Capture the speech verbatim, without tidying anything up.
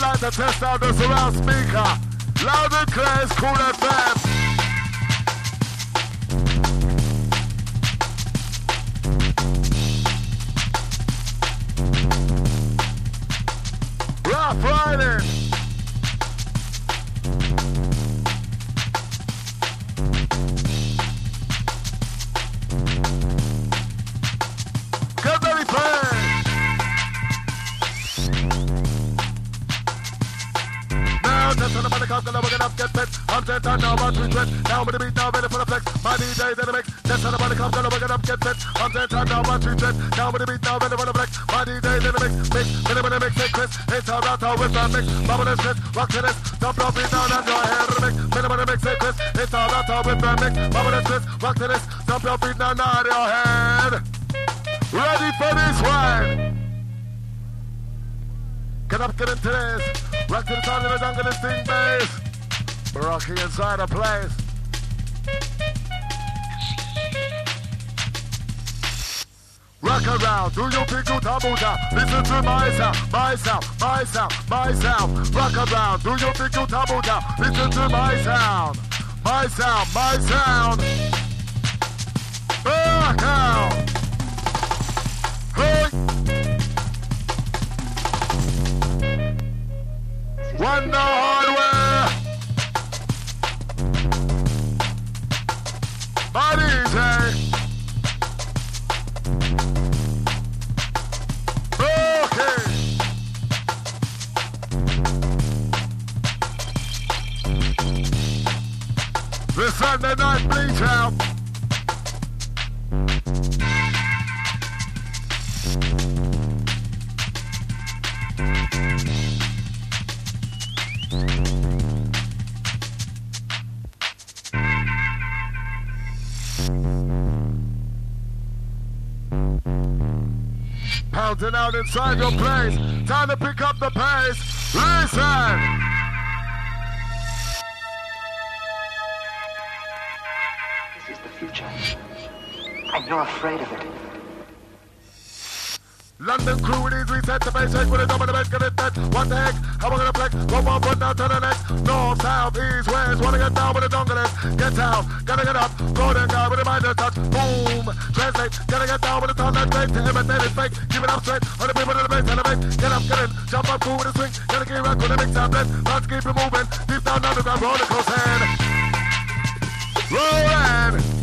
like to test out the surround speaker. Loud and clear, it's Cool F M. Rough riding. Get ready, play. Now, just on the money, come, gonna work it up, get fit. I'm set on now, one, two, three. Now, with the beat, now, ready for the flex. My D J, in the mix. Just on the money, come, gonna work it up, get fit. I'm set on now, one, two, three. Now, with the beat, now, ready for the flex. My D J, in the mix. Mix, minute, minute, mix, hey, Chris. It's all out, all with the mix. Bubble and Chris, rock to this. Dump your beat down on your head, mix. Minute, minute, mix, hey, Chris. It's all out, all with the mix. Bubble and Chris, rock to this. Dump your beat down on your head. Ready for this one. Get up, get into this. Rock to the sound of the jungle and sting bass. Rocky inside a place. Rock around, do you think you tamuta? Listen to my sound, my sound, my sound, my sound. Rock around, do you think you tamuta? Listen to my sound, my sound, my sound. Rock out. Hey. One the hardware. My D J. Okay. The Sunday night bleach out. Pounding out inside your place. Time to pick up the pace. Listen. This is the future. And you're afraid of it. London crew with these reset the base shake with a double the bed, get it dead. What the heck? How am I gonna flex? One more foot now to the next. North, south, east, west. Wanna get down with the dongle. Get down, gotta get up. Golden guy with a mind touch. Boom. Translate, gotta get down with the tongue that's fake. To imitate is fake. Keep it up straight. On the people to the base, elevate. Get up, get in. Jump up, cool with a swing. Gotta keep rock with a mix and blend. Let's keep it moving. Deep down underground, roller coaster. Rolling.